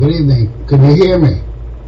Good evening. Could you hear me?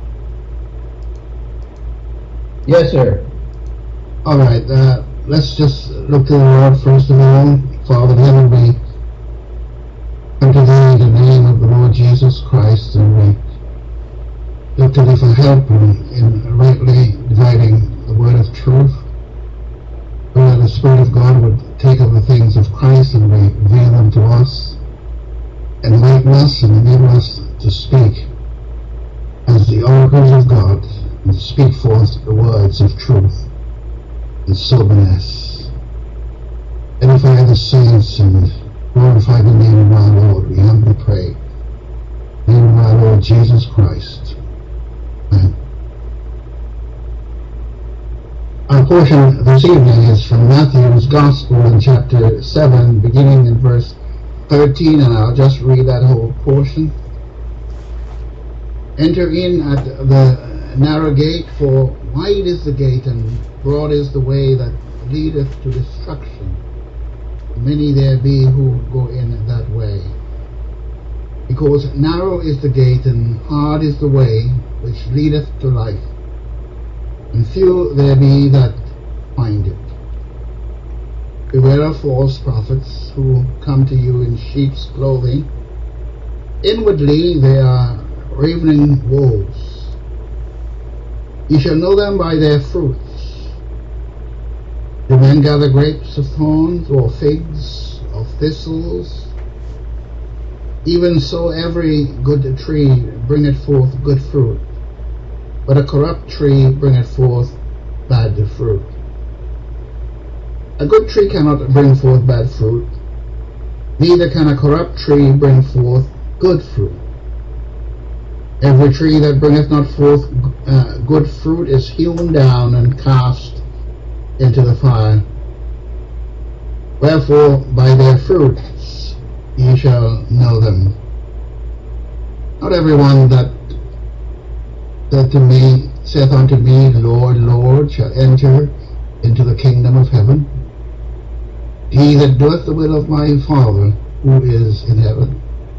Yes, sir. All right. Let's just look to the Lord first of all. Father in heaven, we come to thee in the name of the Lord Jesus Christ, and we look to thee for help in rightly dividing the word of truth. Pray that the Spirit of God would take up the things of Christ and reveal them to us, enlighten us and enable us to speak as the oracles of God and to speak forth the words of truth and soberness. Edify the saints and glorify the name of our Lord. We humbly pray. In the name of our Lord Jesus Christ. Amen. Our portion this evening is from Matthew's Gospel in chapter 7, beginning in verse 13, and I'll just read that whole portion. Enter in at the narrow gate, for wide is the gate and broad is the way that leadeth to destruction. Many there be who go in that way. Because narrow is the gate and hard is the way which leadeth to life, and few there be that find it. Beware of false prophets who come to you in sheep's clothing. Inwardly they are ravening wolves. You shall know them by their fruits. Do men gather grapes of thorns, or figs of thistles? Even so every good tree bringeth forth good fruit, but a corrupt tree bringeth forth bad fruit. A good tree cannot bring forth bad fruit, neither can a corrupt tree bring forth good fruit. Every tree that bringeth not forth good fruit is hewn down and cast into the fire. Wherefore by their fruits ye shall know them. Not everyone that saith unto me, Lord, Lord, shall enter into the kingdom of heaven. He that doeth the will of my Father who is in heaven.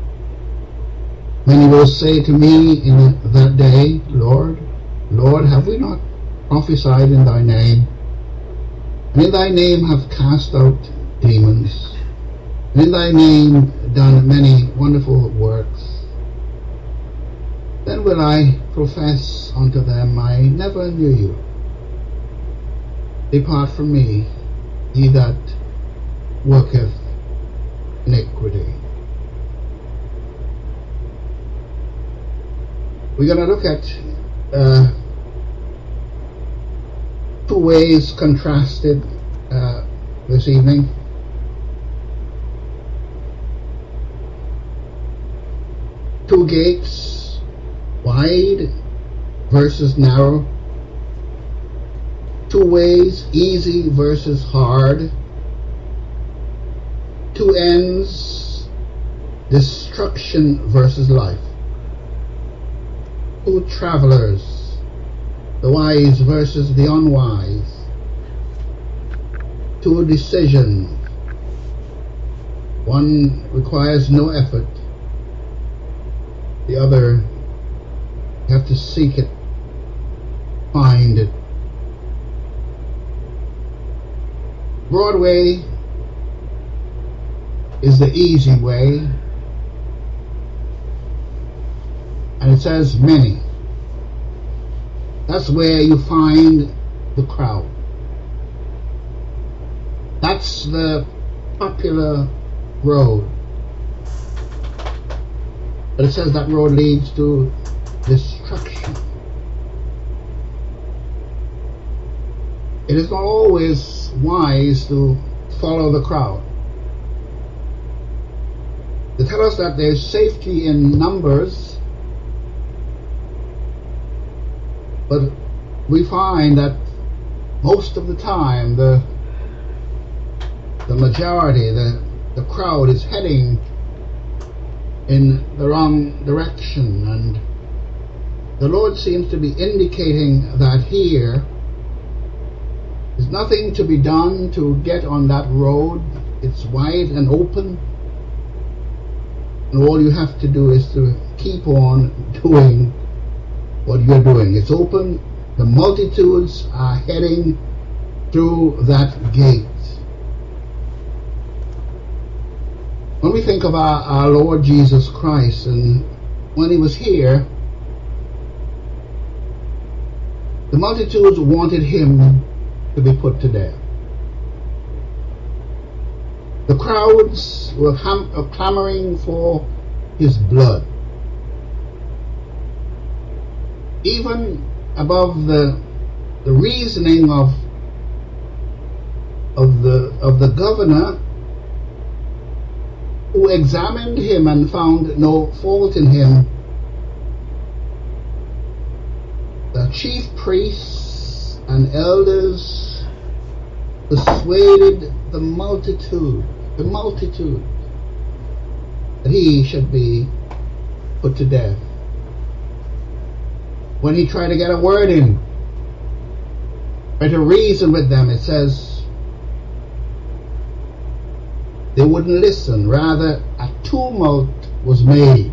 Many will say to me in that day, Lord, Lord, have we not prophesied in thy name? And in thy name have cast out demons, and in thy name done many wonderful works. Then will I profess unto them, I never knew you. Depart from me, ye that worketh iniquity. We're going to look at two ways contrasted this evening. Two gates, wide versus narrow. Two ways, easy versus hard. Two ends, destruction versus life. Two travelers, the wise versus the unwise. Two decisions. One requires no effort. The other, you have to seek it, find it. Broadway is the easy way. And it says many. That's where you find the crowd. That's the popular road. But it says that road leads to destruction. It is not always wise to follow the crowd. They tell us that there's safety in numbers, but we find that most of the time the majority, the crowd is heading in the wrong direction, and the Lord seems to be indicating that here there's nothing to be done to get on that road. It's wide and open. And all you have to do is to keep on doing what you're doing. It's open. The multitudes are heading through that gate. When we think of our Lord Jesus Christ, and when he was here, the multitudes wanted him to be put to death. The crowds were clamoring for his blood. Even above the reasoning of the governor, who examined him and found no fault in him, the chief priests and elders persuaded the multitude that he should be put to death. When he tried to get a word in, try to reason with them, it says they wouldn't listen. Rather, a tumult was made,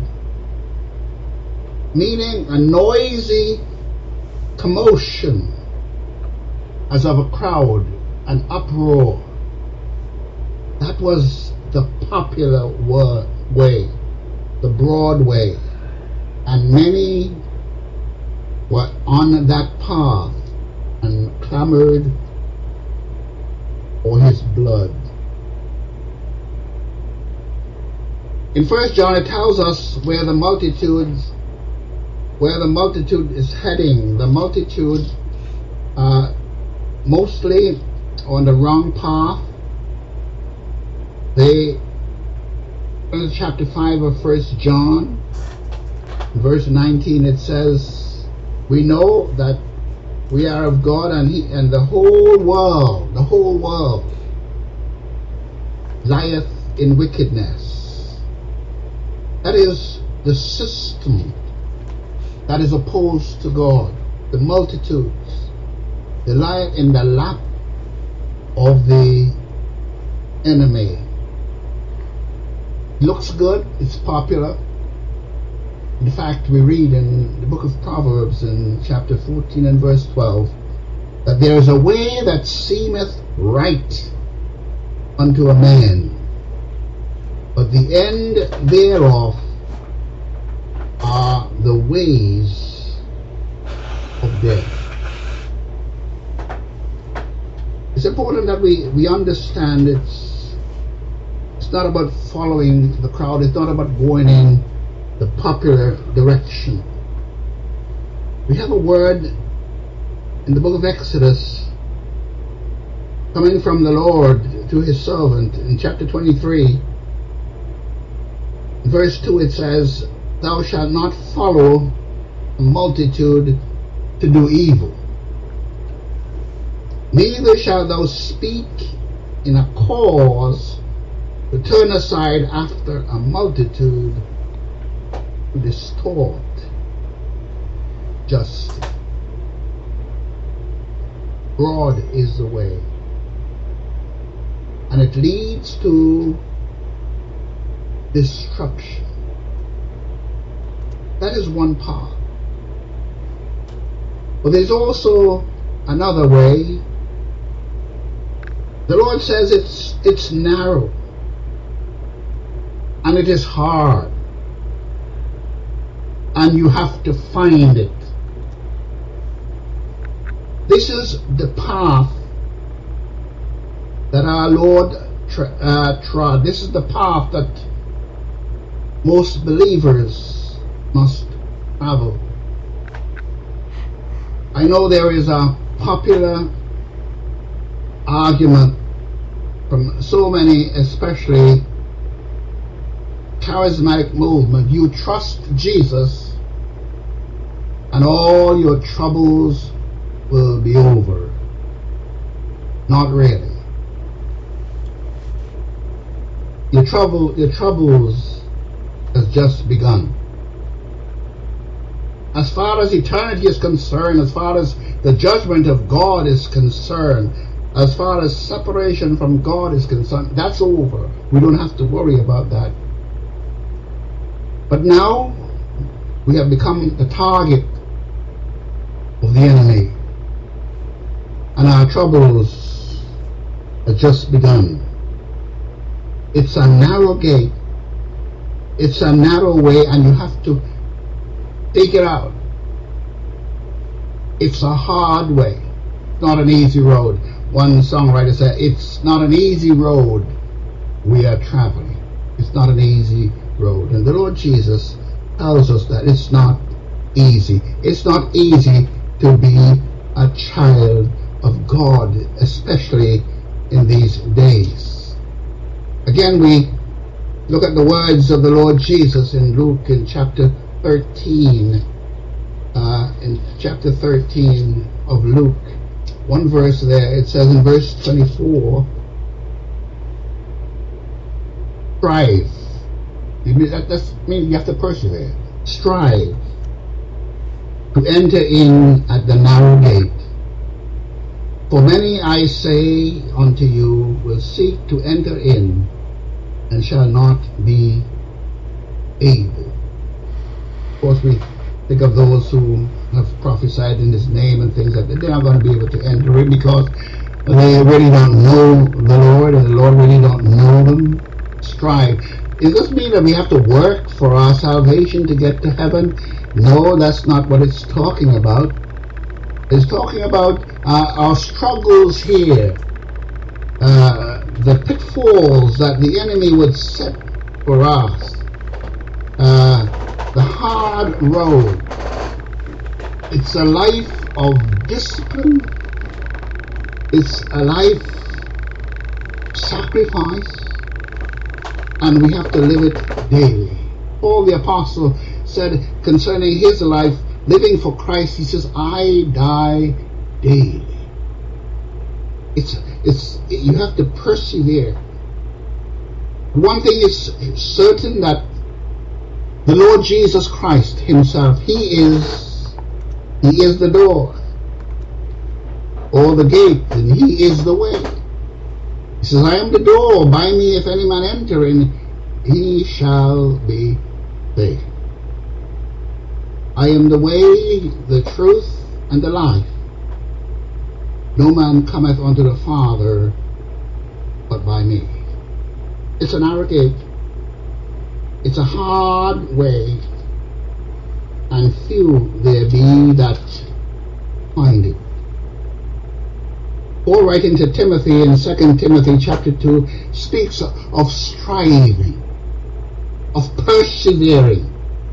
meaning a noisy commotion as of a crowd, an uproar. That was the popular way, the broad way, and many were on that path and clamored for his blood. In 1 John it tells us where the multitude is heading. The multitude are mostly on the wrong path. In chapter 5 of 1 John, verse 19, it says, we know that we are of God, and the whole world lieth in wickedness. That is the system that is opposed to God. The multitudes, they lie in the lap of the enemy. It looks good, it's popular. In fact, we read in the book of Proverbs in chapter 14 and verse 12 that there is a way that seemeth right unto a man, but the end thereof are the ways of death. It's important that we understand it's not about following the crowd. It's not about going in the popular direction. We have a word in the book of Exodus coming from the Lord to his servant in chapter 23. In verse 2 it says, thou shalt not follow a multitude to do evil, neither shalt thou speak in a cause to turn aside after a multitude to distort justice. Broad is the way, and it leads to destruction. That is one path. But there's also another way. The Lord says it's narrow and it is hard, and you have to find it. This is the path that our Lord trod. This is the path that most believers must travel. I know there is a popular argument from so many, especially charismatic movement. You trust Jesus and all your troubles will be over. Not really. Your troubles has just begun. As far as eternity is concerned, as far as the judgment of God is concerned, as far as separation from God is concerned, that's over. We don't have to worry about that. But now we have become the target of the enemy, and our troubles have just begun. It's a narrow gate, it's a narrow way, and you have to take it out. It's a hard way, not an easy road. One songwriter said, it's not an easy road we are traveling. It's not an easy road. And the Lord Jesus tells us that it's not easy. It's not easy to be a child of God, especially in these days. Again, we look at the words of the Lord Jesus in Luke in chapter 13. In chapter 13 of Luke, one verse there, it says in verse 24, strive. That means you have to persevere. Strive to enter in at the narrow gate. For many, I say unto you, will seek to enter in and shall not be able. Of course, we think of those who have prophesied in His name and things like that. They're not going to be able to enter in because they really don't know the Lord, and the Lord really don't know them. Strive. Does this mean that we have to work for our salvation to get to heaven? No, that's not what it's talking about. It's talking about our struggles here, the pitfalls that the enemy would set for us, the hard road. It's a life of discipline. It's a life of sacrifice, and we have to live it daily. Paul the Apostle said concerning his life, living for Christ, he says, I die daily. You have to persevere. One thing is certain, that the Lord Jesus Christ Himself, He is the door, or the gate, and He is the way. He says, I am the door, by me if any man enter in, he shall be saved. I am the way, the truth, and the life. No man cometh unto the Father but by me. It's a narrow gate. It's a hard way, and few there be that find it. Paul, writing to Timothy in 2 Timothy chapter 2, speaks of striving, of persevering.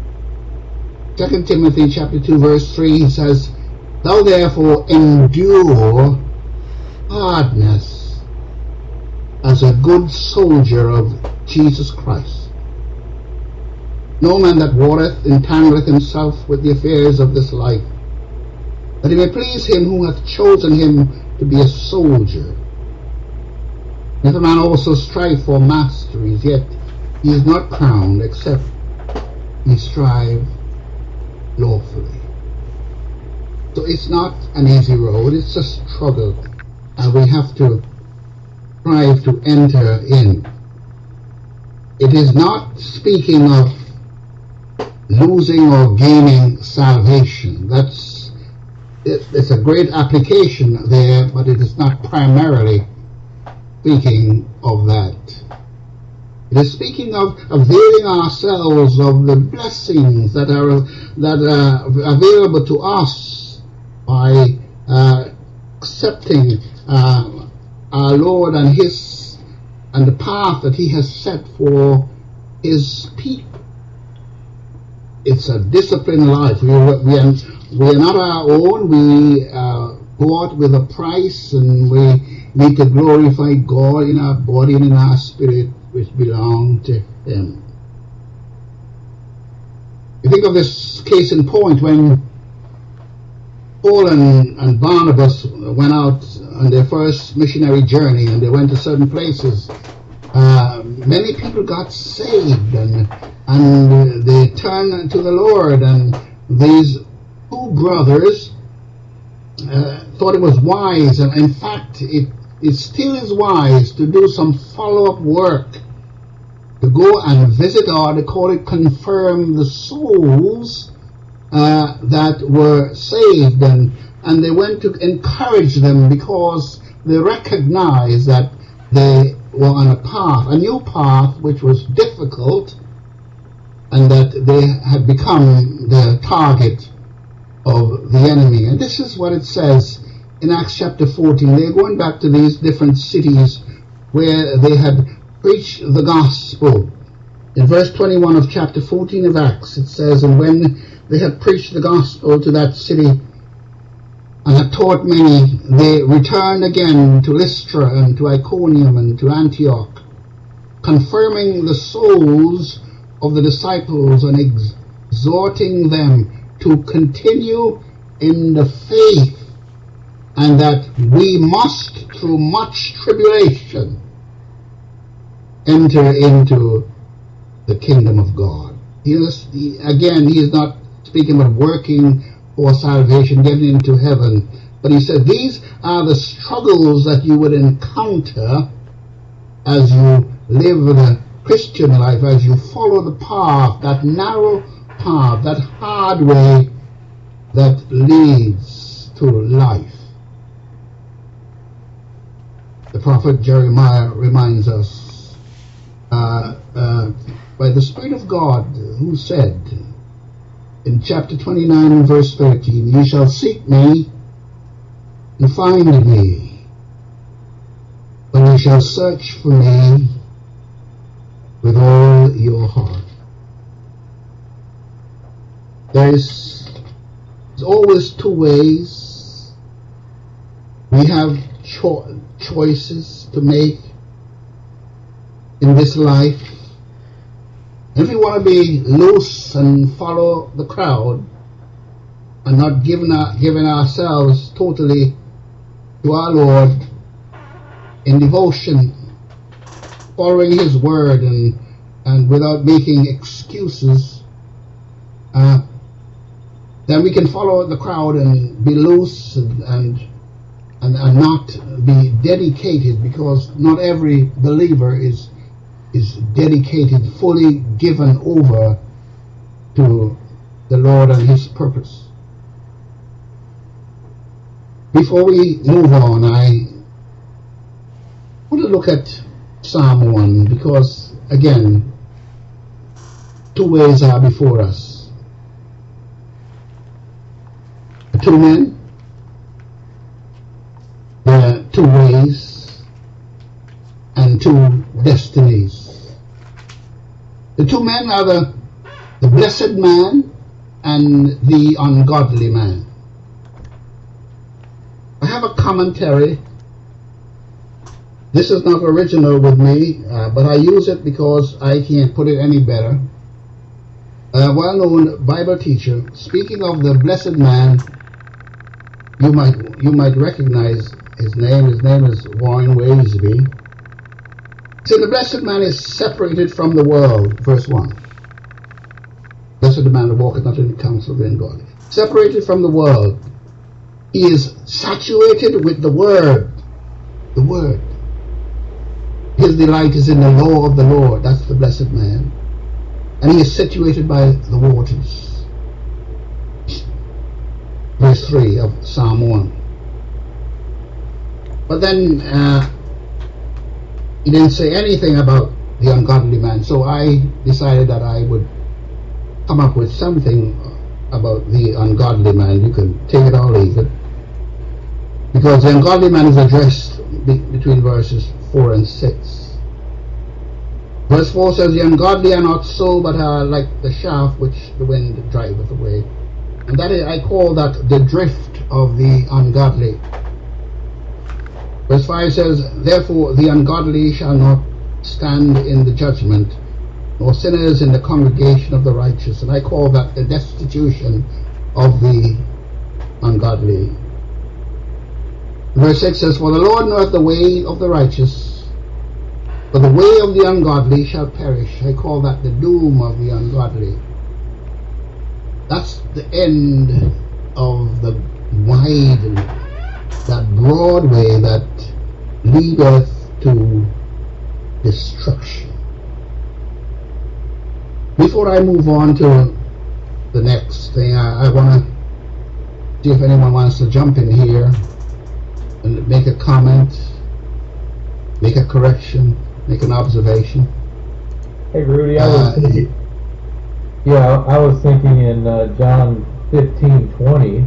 2 Timothy chapter 2 verse 3, he says, Thou therefore endure hardness as a good soldier of Jesus Christ. No man that warreth entangleth himself with the affairs of this life, that he may please him who hath chosen him to be a soldier. If a man also strive for masteries, yet he is not crowned, except he strive lawfully. So it's not an easy road, it's a struggle, and we have to strive to enter in. It is not speaking of losing or gaining salvation. It's a great application there, but it is not primarily speaking of that. It is speaking of availing ourselves of the blessings that are available to us by accepting our Lord and the path that He has set for His people. It's a disciplined life. We are not our own. We bought with a price, and we need to glorify God in our body and in our spirit, which belong to Him. You think of this case in point when Paul and Barnabas went out on their first missionary journey, and they went to certain places. Many people got saved, and they turned to the Lord, and these two brothers thought it was wise, and in fact it still is wise to do some follow-up work to go and visit, or they call it confirm the souls that were saved, and they went to encourage them because they recognized that they were on a path, a new path, which was difficult, and that they had become the target of the enemy. And this is what it says in Acts chapter 14. They're going back to these different cities where they had preached the gospel. In verse 21 of chapter 14 of Acts, it says, and when they had preached the gospel to that city and had taught many, they returned again to Lystra and to Iconium and to Antioch, confirming the souls of the disciples and exhorting them to continue in the faith, and that we must, through much tribulation, enter into the kingdom of God. He is not speaking about working for salvation, getting into heaven, but he said these are the struggles that you would encounter as you live the Christian life, as you follow the path, that narrow path, that hard way that leads to life. The prophet Jeremiah reminds us by the Spirit of God, who said in chapter 29 and verse 13, "You shall seek me and find me, when you shall search for me with all your heart." There's always two ways. We have choices to make in this life. If we want to be loose and follow the crowd and not giving ourselves totally to our Lord in devotion, following His word and without making excuses, then we can follow the crowd and be loose and not be dedicated, because not every believer is dedicated, fully given over to the Lord and His purpose. Before we move on, I want to look at Psalm 1, because again, two ways are before us. Two men, there are two ways and two destinies. The two men are the blessed man and the ungodly man. I have a commentary. This is not original with me, but I use it because I can't put it any better. A well-known Bible teacher, speaking of the blessed man, you might recognize his name. His name is Warren Wiersbe. So the blessed man is separated from the world, verse 1. Blessed the man that walketh not in the counsel of the ungodly. Separated from the world. He is saturated with the Word. The Word. His delight is in the law of the Lord. That's the blessed man. And he is situated by the waters. Verse 3 of Psalm 1. But then he didn't say anything about the ungodly man, so I decided that I would come up with something about the ungodly man. You can take it or leave it, because the ungodly man is addressed between verses 4 and 6. Verse 4 says, "The ungodly are not so, but are like the shaft which the wind driveth away." And that is, I call that the drift of the ungodly. Verse 5 says, "Therefore the ungodly shall not stand in the judgment, nor sinners in the congregation of the righteous." And I call that the destitution of the ungodly. Verse 6 says, "For the Lord knoweth the way of the righteous, but the way of the ungodly shall perish." I call that the doom of the ungodly. That's the end of the wide, that broad way that leadeth to destruction. Before I move on to the next thing, I want to see if anyone wants to jump in here and make a comment, make a correction, make an observation. Hey Rudy, I was thinking in John 15:20,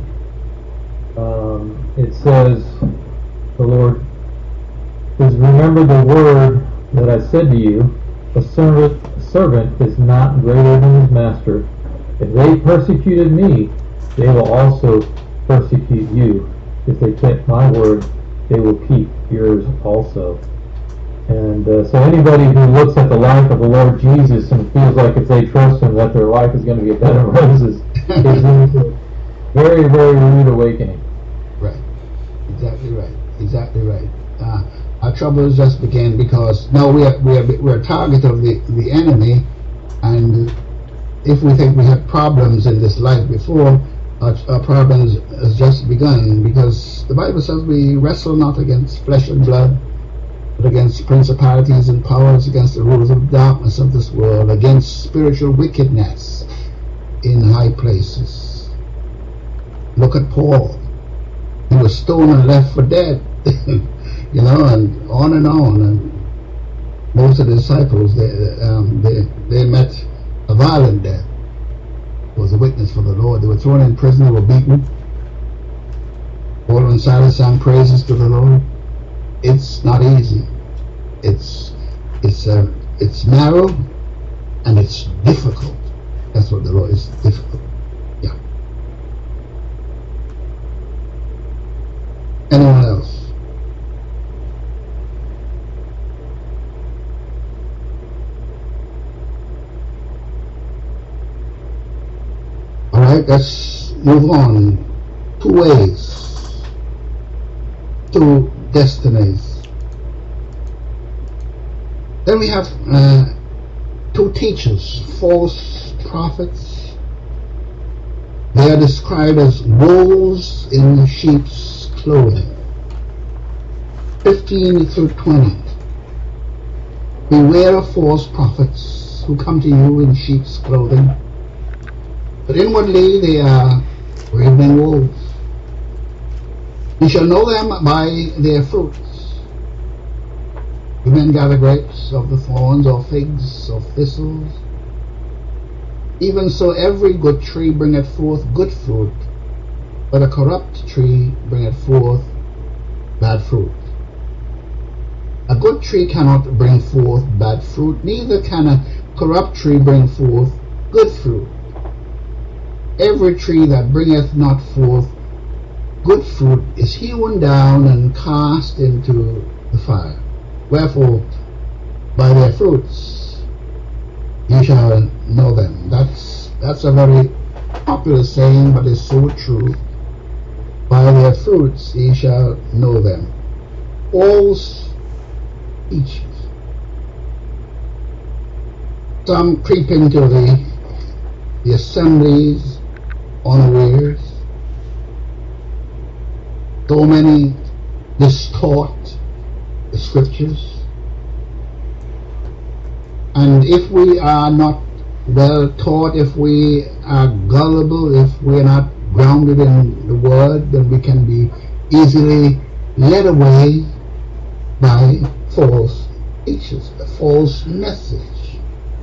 it says, the Lord says, "Remember the word that I said to you, a servant is not greater than his master. If they persecuted me, they will also persecute you. If they kept my word, they will keep yours also." And so anybody who looks at the life of the Lord Jesus and feels like if they trust Him that their life is going to be a bed of roses is in a very, very rude awakening. Right. Exactly right. Exactly right. Our troubles just began because now we're a target of the enemy, and if we think we had problems in this life before, our problems has just begun, because the Bible says we wrestle not against flesh and blood, but against principalities and powers, against the rulers of darkness of this world, against spiritual wickedness in high places. Look at Paul. He was stoned and left for dead. And on and on. And most of the disciples, they met a violent death. Was a witness for the Lord. They were thrown in prison, they were beaten. Paul and Silas sang praises to the Lord. It's not easy. It's narrow and it's difficult. That's what the Lord is, difficult. Yeah. Anyone else? Alright, let's move on. 2 ways, 2 destinies. Then we have 2 teachers, false prophets. They are described as wolves in sheep's clothing. 15 through 20. Beware of false prophets who come to you in sheep's clothing, but inwardly they are ravening wolves. You shall know them by their fruits. Do men gather grapes of the thorns, or figs of thistles? Even so every good tree bringeth forth good fruit, but a corrupt tree bringeth forth bad fruit. A good tree cannot bring forth bad fruit, neither can a corrupt tree bring forth good fruit. Every tree that bringeth not forth good fruit is hewn down and cast into the fire. Wherefore, by their fruits ye shall know them. That's a very popular saying, but it's so true. By their fruits ye shall know them. False teachers. Some creep into the assemblies unawares. So many distort the scriptures, and if we are not well taught, if we are gullible, if we are not grounded in the word, then we can be easily led away by false teachers, a false message.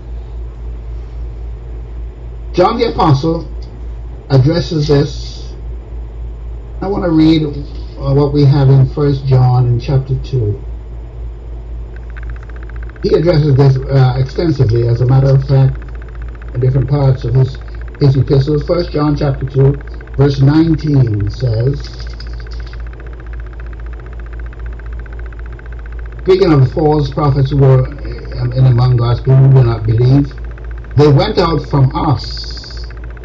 John the Apostle addresses this. I want to read what we have in 1 John in chapter 2. He addresses this extensively, as a matter of fact, in different parts of his epistles. 1 John chapter 2, verse 19 says, speaking of the false prophets who were in among God's people who do not believe, they went out from us,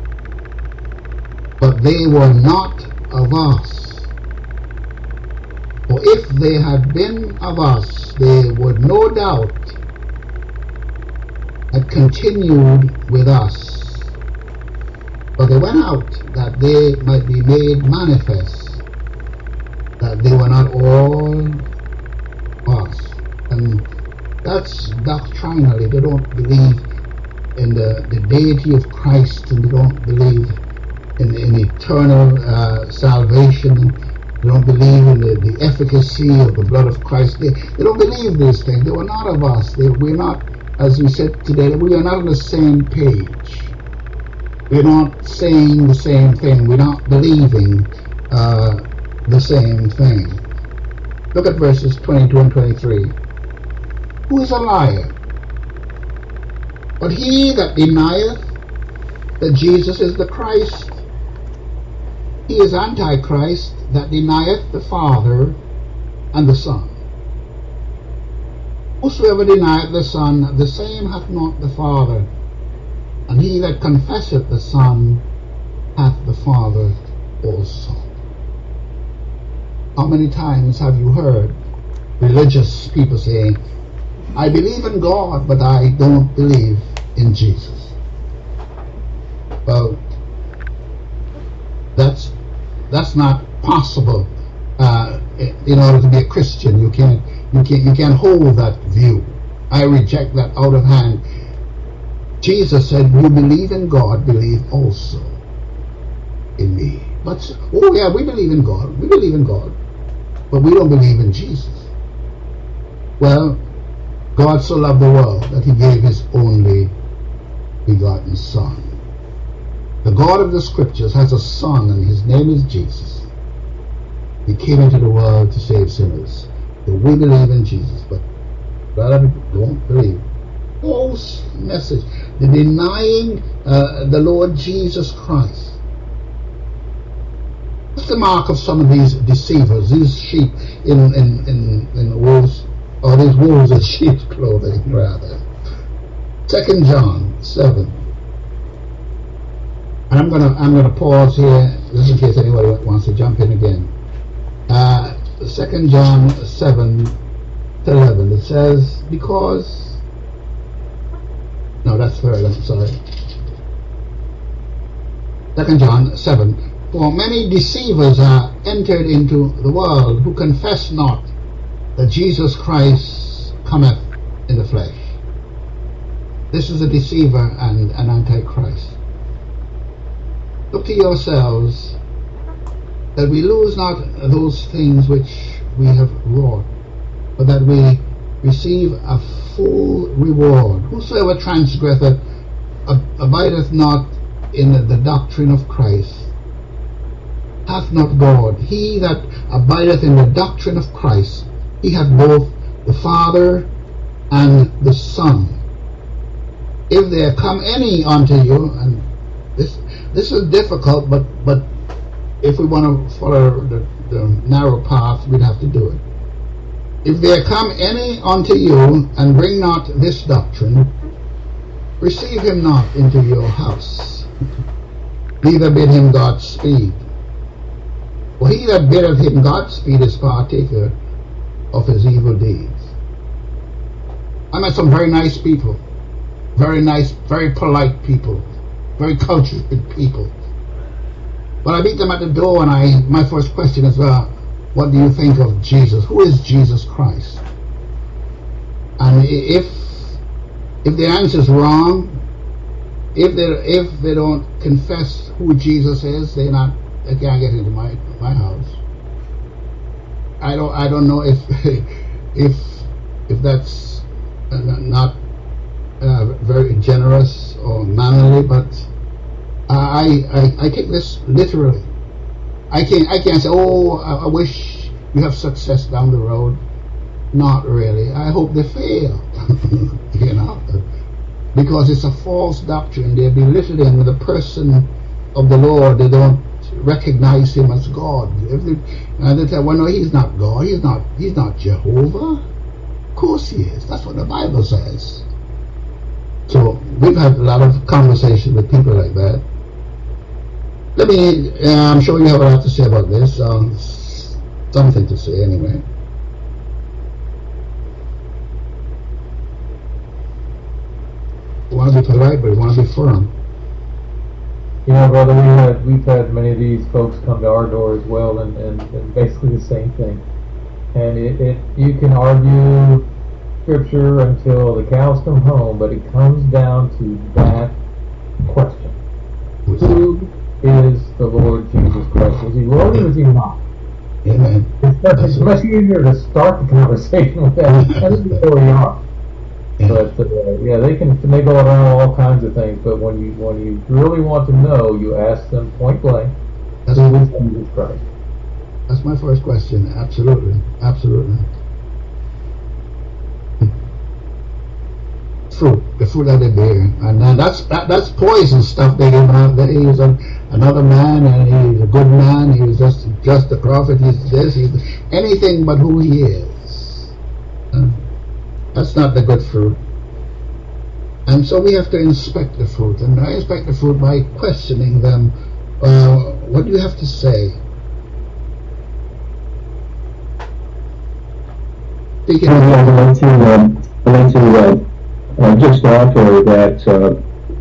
but they were not of us. For if they had been of us, they would no doubt have continued with us. But they went out that they might be made manifest that they were not all us. And that's doctrinally, they don't believe the deity of Christ, and they don't believe in eternal salvation. They don't believe in the efficacy of the blood of Christ. They don't believe these things. They were not of us. We're not, as we said today, we are not on the same page. We're not saying the same thing. We're not believing the same thing. Look at verses 22 and 23. Who is a liar? But he that denieth that Jesus is the Christ, he is Antichrist, that denieth the Father and the Son. Whosoever denieth the Son, the same hath not the Father. And he that confesseth the Son hath the Father also. How many times have you heard religious people saying, I believe in God, but I don't believe in Jesus? Well, that's not possible. In order to be a Christian, you can't hold that view. I reject that out of hand. Jesus said, you believe in God, believe also in me. But, oh yeah, we believe in God. We believe in God. But we don't believe in Jesus. Well, God so loved the world that he gave his only begotten Son. The God of the Scriptures has a Son, and his name is Jesus. He came into the world to save sinners. So we believe in Jesus, but a lot of people don't believe. False message. They're denying the Lord Jesus Christ. What's the mark of some of these deceivers, these sheep in wolves, or these wolves in sheep's clothing, rather? 2 John 7. And I'm gonna pause here just in case anybody wants to jump in again. 2 John 7 to 11. It says, because, no, that's third, I'm sorry. 2 John 7. For many deceivers are entered into the world, who confess not that Jesus Christ cometh in the flesh. This is a deceiver and an antichrist. Look to yourselves, that we lose not those things which we have wrought, but that we receive a full reward. Whosoever transgresseth abideth not in the doctrine of Christ hath not God. He that abideth in the doctrine of Christ, he hath both the Father and the Son. If there come any unto you, and this is difficult, but if we want to follow the narrow path, we'd have to do it. If there come any unto you, and bring not this doctrine, receive him not into your house, neither bid him Godspeed. For he that biddeth him Godspeed is partaker of his evil deeds. I met some very nice people, very nice, very polite people, very cultured people. But I meet them at the door, and my first question is, what do you think of Jesus? Who is Jesus Christ? And if the answer is wrong, if they don't confess who Jesus is, they can't get into my house. I don't know if that's not very generous or manly, but I take this literally. I can't say, oh, I wish you have success down the road. Not really. I hope they fail. Because it's a false doctrine. They're belittling the person of the Lord. They don't recognize him as God. They say, well, no, he's not God. He's not Jehovah. Of course he is. That's what the Bible says. So we've had a lot of conversation with people like that. I'm sure you have a lot to say about this. Something to say anyway. We want to be polite, but we want to be firm. You know, brother, we've had many of these folks come to our door as well, and basically the same thing. And you can argue scripture until the cows come home, but it comes down to that question. Who is the Lord Jesus Christ? Was he Lord or was he not? Amen. It's much easier to start the conversation with that than before we are. But yeah, they go around all kinds of things. But when you really want to know, you ask them point blank. That's, who is Jesus Christ? That's my first question. Absolutely, absolutely. Fruit, the fruit that they bear, and that's poison stuff. They give out that he's another man, and he's a good man. He's just a prophet. He's this. He's anything but who he is. That's not the good fruit. And so we have to inspect the fruit, and I inspect the fruit by questioning them. What do you have to say? I'd like to just offer that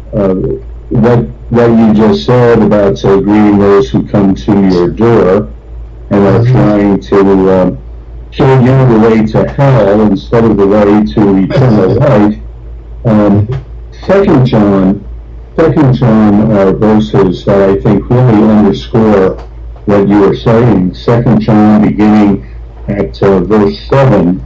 what you just said about greeting those who come to your door and are trying to show you the way to hell instead of the way to eternal life. Second John are verses that I think really underscore what you are saying. 2 John, beginning at verse 7,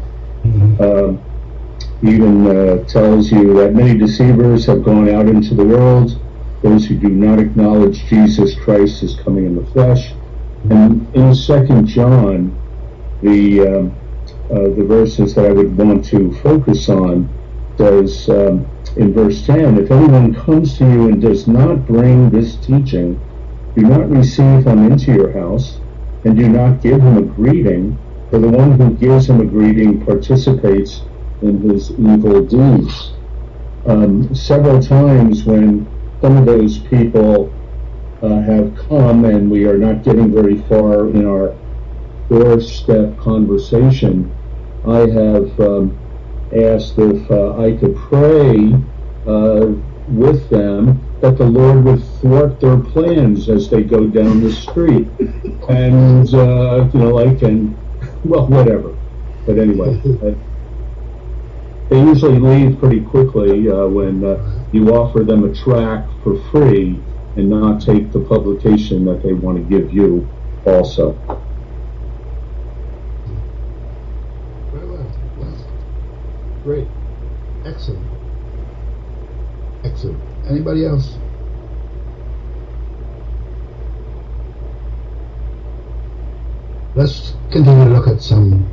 even tells you that many deceivers have gone out into the world, those who do not acknowledge Jesus Christ as coming in the flesh. And in 2 John, the verses that I would want to focus on does, in verse 10, if anyone comes to you and does not bring this teaching, do not receive him into your house, and do not give him a greeting, for the one who gives him a greeting participates in his evil deeds. Several times when some of those people have come and we are not getting very far in our doorstep conversation, I have asked if I could pray with them that the Lord would thwart their plans as they go down the street. And, well, whatever. But anyway, they usually leave pretty quickly when you offer them a tract for free and not take the publication that they want to give you also. Very well. Yes. Great. Excellent. Excellent. Anybody else? Let's continue to look at some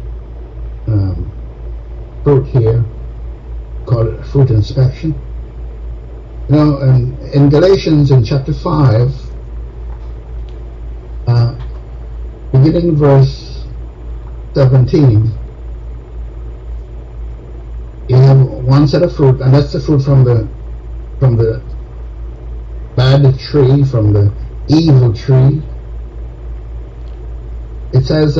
fruit here, called fruit inspection. Now, in Galatians, in chapter 5, beginning verse 17, you have one set of fruit, and that's the fruit from the bad tree, from the evil tree. It says,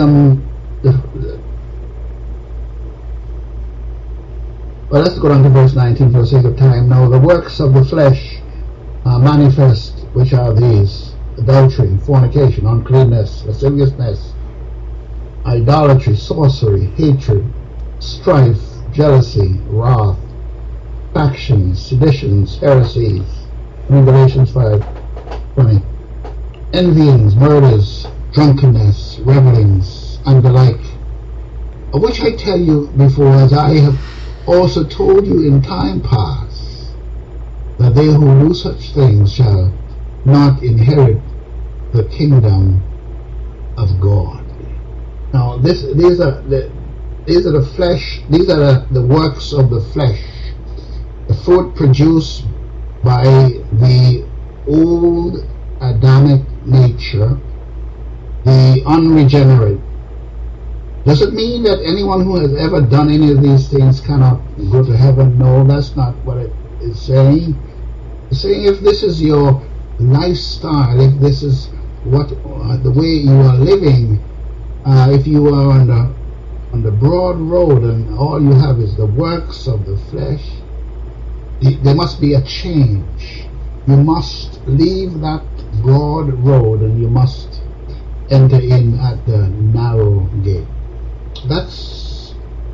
well, let's go down to verse 19 for the sake of time. Now, the works of the flesh are manifest, which are these: adultery, fornication, uncleanness, lasciviousness, idolatry, sorcery, hatred, strife, jealousy, wrath, factions, seditions, heresies. In Galatians 5:20. Envyings, murders, drunkenness, revelings, and the like, of which I tell you before, as I have also told you in time past, that they who do such things shall not inherit the kingdom of God. Now, these are the flesh. These are the works of the flesh, the fruit produced by the old Adamic nature, the unregenerate. Does it mean that anyone who has ever done any of these things cannot go to heaven? No, that's not what it is saying. It's saying if this is your lifestyle, if this is what the way you are living, if you are on the broad road and all you have is the works of the flesh, there must be a change. You must leave that broad road and you must enter in at the narrow gate. That's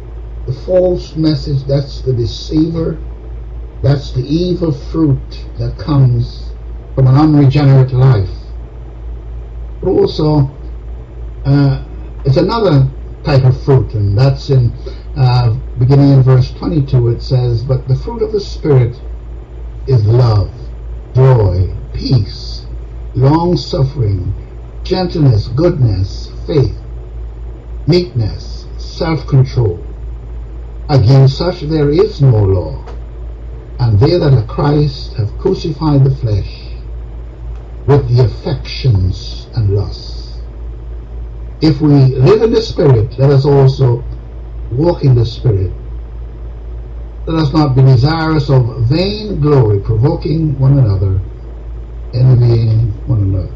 the false message, that's the deceiver, that's the evil fruit that comes from an unregenerate life. But also, it's another type of fruit, and that's in beginning in verse 22. It says, "But the fruit of the Spirit is love, joy, peace, long-suffering, gentleness, goodness, faith, meekness, self-control. Against such there is no law. And they that are Christ have crucified the flesh with the affections and lusts." If we live in the Spirit, let us also walk in the Spirit. Let us not be desirous of vain glory, provoking one another, envying one another.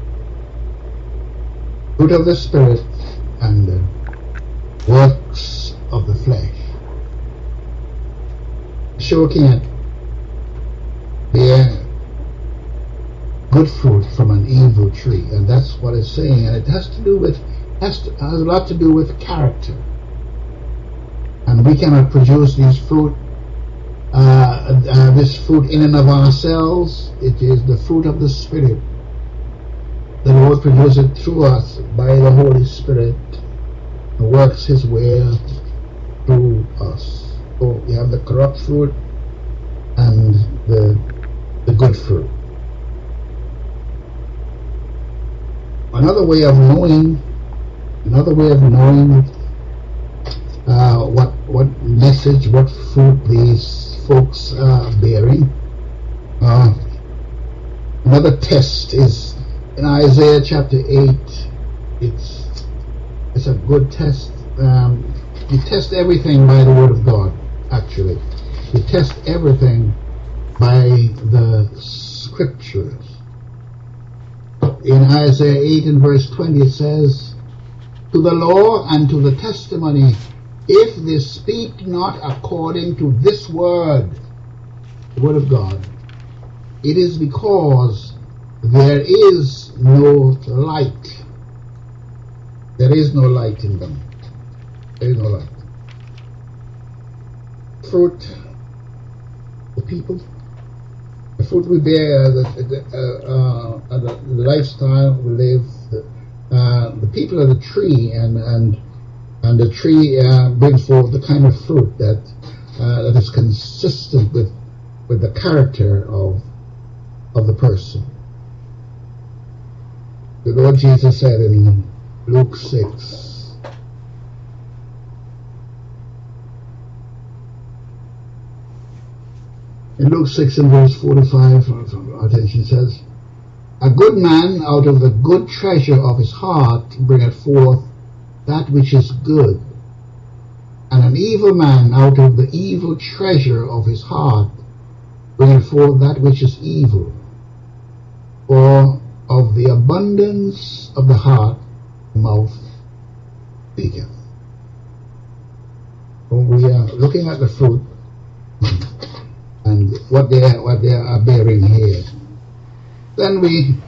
Fruit of the Spirit and the works of the flesh. Sure can't bear good fruit from an evil tree, and that's what it's saying. And it has a lot to do with character. And we cannot produce this fruit in and of ourselves. It is the fruit of the Spirit. The Lord produces it through us by the Holy Spirit, and works His will through us. So you have the corrupt fruit and the good fruit. Another way of knowing what message, what fruit these folks are bearing. Another test is in Isaiah chapter 8. It's a good test. You test everything by the Word of God, actually. You test everything by the Scriptures. In Isaiah 8 and verse 20 it says, "To the law and to the testimony, if they speak not according to this word," the Word of God, "it is because there is no light." There is no light in them. There is no light. Fruit, the people, the fruit we bear, the lifestyle we live, the people are the tree, and the tree brings forth the kind of fruit that is consistent with the character of the person. The Lord Jesus said in Luke 6, in Luke 6 and verse 45, our attention says, "A good man out of the good treasure of his heart bringeth forth that which is good, and an evil man out of the evil treasure of his heart bringeth forth that which is evil. For of the abundance of the heart the mouth speaketh." When we are looking at the fruit and what they are bearing here, then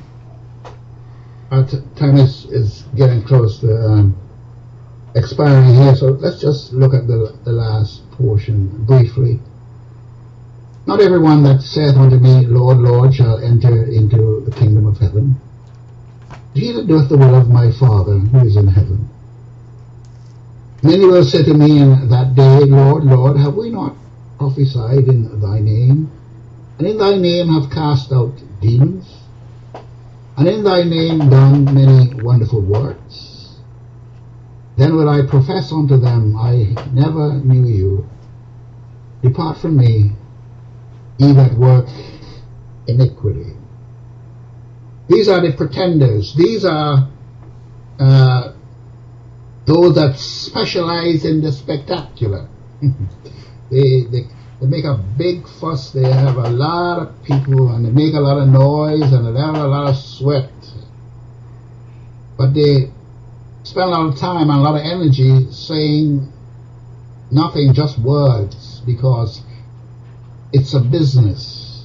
our time is getting close to expiring here, so let's just look at the last portion briefly. "Not everyone that saith unto me, Lord, Lord, shall enter into the kingdom of heaven, but he that doeth the will of my Father who is in heaven. Many will say to me in that day, Lord, Lord, have we not prophesied in thy name, and in thy name have cast out demons, and in thy name done many wonderful works? Then will I profess unto them, I never knew you. Depart from me, ye that work iniquity." These are the pretenders. These are those that specialize in the spectacular. They make a big fuss. They have a lot of people, and they make a lot of noise, and they have a lot of sweat. But they spend a lot of time and a lot of energy saying nothing, just words, because it's a business.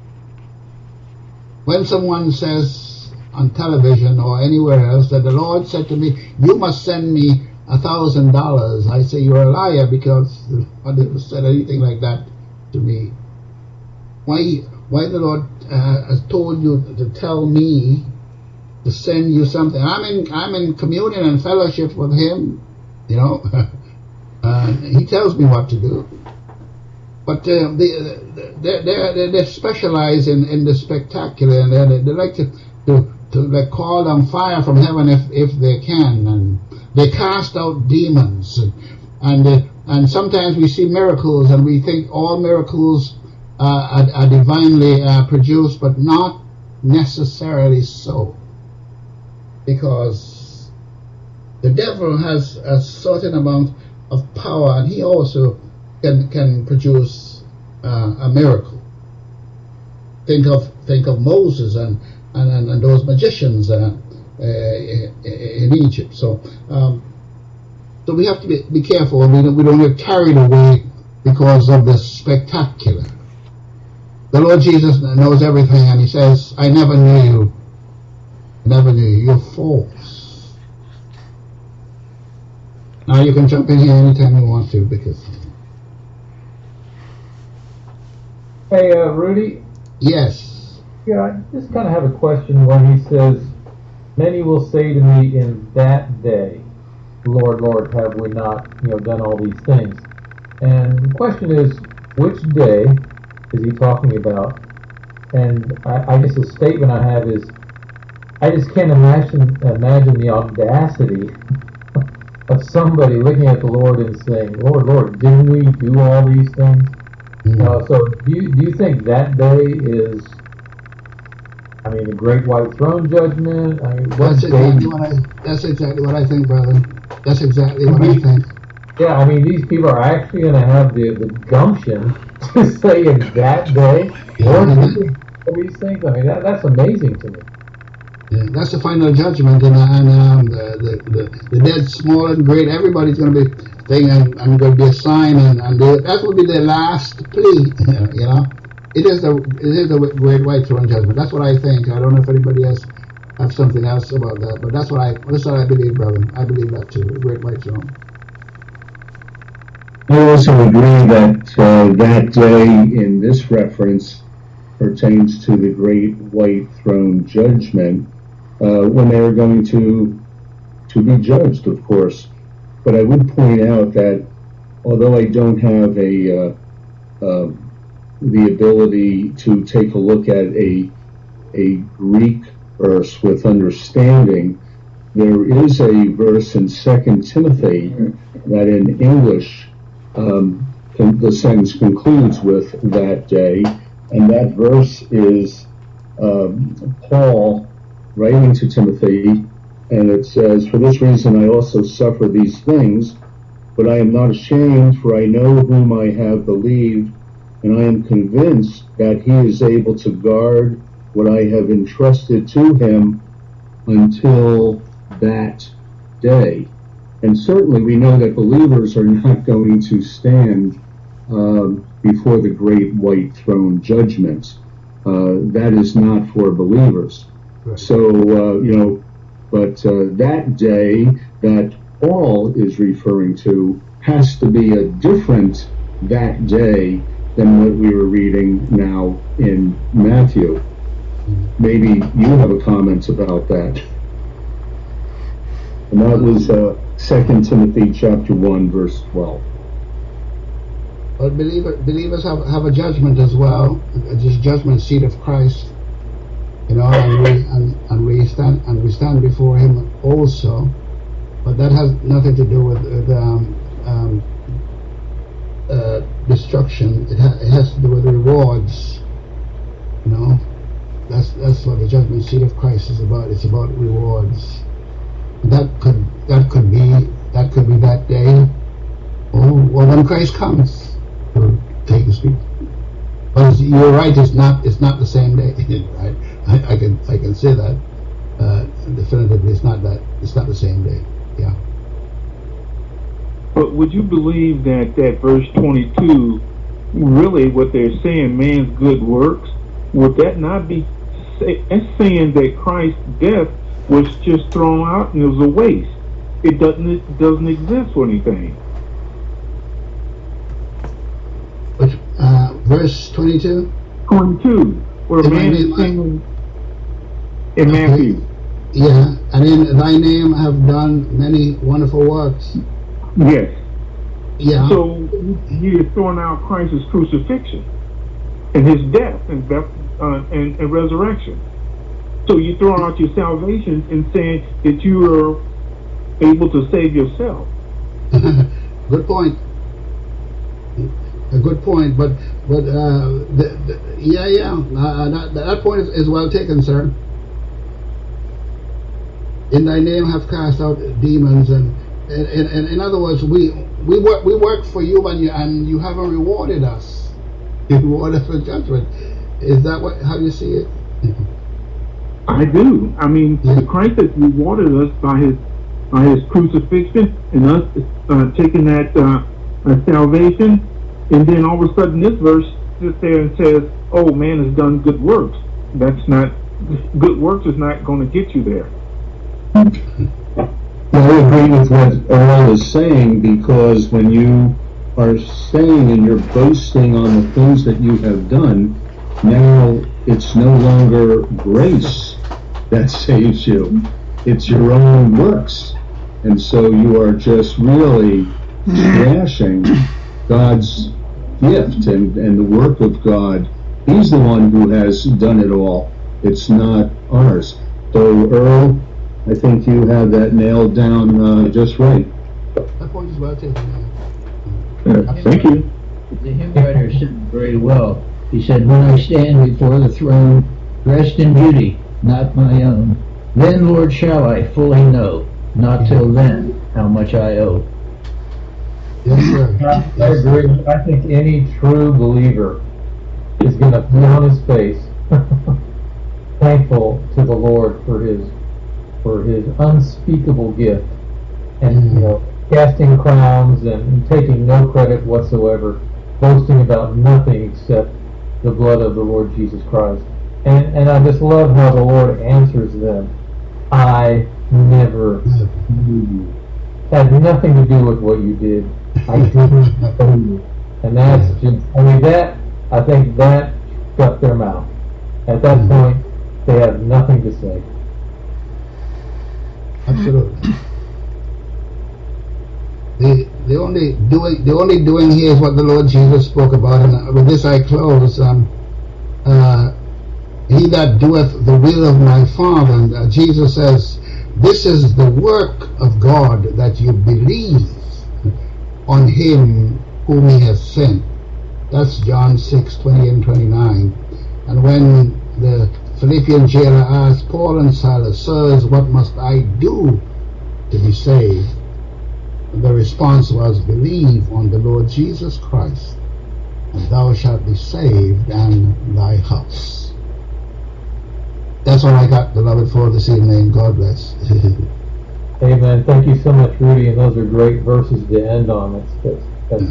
When someone says on television or anywhere else that the Lord said to me, "You must send me $1,000, I say you're a liar because I never said anything like that to me. Why the Lord has told you to tell me to send you something? I'm in communion and fellowship with Him, you know. He tells me what to do. But they specialize in the spectacular, and they like to like call down fire from heaven if they can, and they cast out demons, and sometimes we see miracles and we think all miracles are divinely produced, but not necessarily so, because the devil has a certain amount of power, and he also can produce a miracle. Think of Moses and those magicians in Egypt. So we have to be careful. We don't get carried away because of the spectacular. The Lord Jesus knows everything, and He says, "I never knew you. Never knew you. You're false." Now you can jump in here anytime you want to, because. Hey, Rudy? Yes. Yeah, I just kind of have a question when He says, "Many will say to me in that day, Lord, Lord, have we not, done all these things?" And the question is, which day is He talking about? And I guess the statement I have is, I just can't imagine the audacity of somebody looking at the Lord and saying, "Lord, Lord, didn't we do all these things?" So do you think that day is, the great white throne judgment? That's exactly what I think, brother. That's exactly what I think. Yeah, these people are actually going to have the gumption to say in that day, Lord, all these things. That's amazing to me. Yeah, that's the final judgment, and the dead, small and great, everybody's going to be thinking, I'm going to be a sign, and that will be their last plea. It is the great white throne judgment. That's what I think. I don't know if anybody else have something else about that, but that's what I believe, brother. I believe that too. The great white throne. I also agree that that day in this reference pertains to the great white throne judgment, when they are going to be judged, of course. But I would point out that although I don't have the ability to take a look at a Greek verse with understanding, there is a verse in 2 Timothy that in English the sentence concludes with "that day," and that verse is Paul writing to Timothy, and it says, "For this reason I also suffer these things, but I am not ashamed, for I know whom I have believed, and I am convinced that He is able to guard what I have entrusted to Him until that day." And certainly we know that believers are not going to stand before the great white throne judgment. That is not for believers. Right. So, but that day that Paul is referring to has to be a different that day than what we were reading now in Matthew. Maybe you have a comment about that. And that was 2 Timothy chapter 1, verse 12. But believers have a judgment as well, this judgment seat of Christ, and we stand before Him also. But that has nothing to do with destruction. It has to do with rewards. That's what the judgment seat of Christ is about. It's about rewards. That could be that day, or when Christ comes to take His people. But you're right. It's not the same day. Right? I can say that definitively. It's not the same day. Yeah. But would you believe that verse 22, really what they're saying, man's good works, would that not be saying that Christ's death was just thrown out and it was a waste? it doesn't exist for anything. Which, verse 22? 22, where a In my man name is singing in Okay. Matthew. Yeah, and in thy name have done many wonderful works. Yes. Yeah. So he is throwing out Christ's crucifixion and his death and resurrection. So you're throwing out your salvation and saying that you are able to save yourself. Good point. A good point, but that point is well taken, sir. In thy name have cast out demons, and in other words, we work for you, and you haven't rewarded us. You reward us with judgment. Is that how you see it? I do. I mean, the Christ has rewarded us by his crucifixion and us taking that salvation, and then all of a sudden this verse sits there and says, "Oh, man has done good works." That's not good works is not going to get you there. I agree with what Earl is saying, because when you are saying and you're boasting on the things that you have done, now it's no longer grace that saves you. It's your own works. And so you are just really trashing God's gift and the work of God. He's the one who has done it all. It's not ours. So, Earl, I think you have that nailed down just right. That point is well taken. Thank you. The hymn writer said it very well. He said, "When I stand before the throne, dressed in beauty, not my own, then, Lord, shall I fully know, not till then, how much I owe." Yes, sir. I agree. I think any true believer is going to be on his face, thankful to the Lord for his unspeakable gift, and casting crowns and taking no credit whatsoever, boasting about nothing except the blood of the Lord Jesus Christ. And I just love how the Lord answers them. "I never knew you. Had nothing to do with what you did. I didn't know you." And that's just, I think that shut their mouth. At that point, they have nothing to say. Absolutely. The only doing here is what the Lord Jesus spoke about, and with this I close. He that doeth the will of my Father, and Jesus says, "This is the work of God, that you believe on Him whom He has sent." That's John 6:20 and 29. And when the Philippian jailer asked Paul and Silas, "Sirs, what must I do to be saved?" The response was, "Believe on the Lord Jesus Christ, and thou shalt be saved and thy house." That's all I got, beloved, for this evening. God bless. Amen. Thank you so much, Rudy, and those are great verses to end on. That's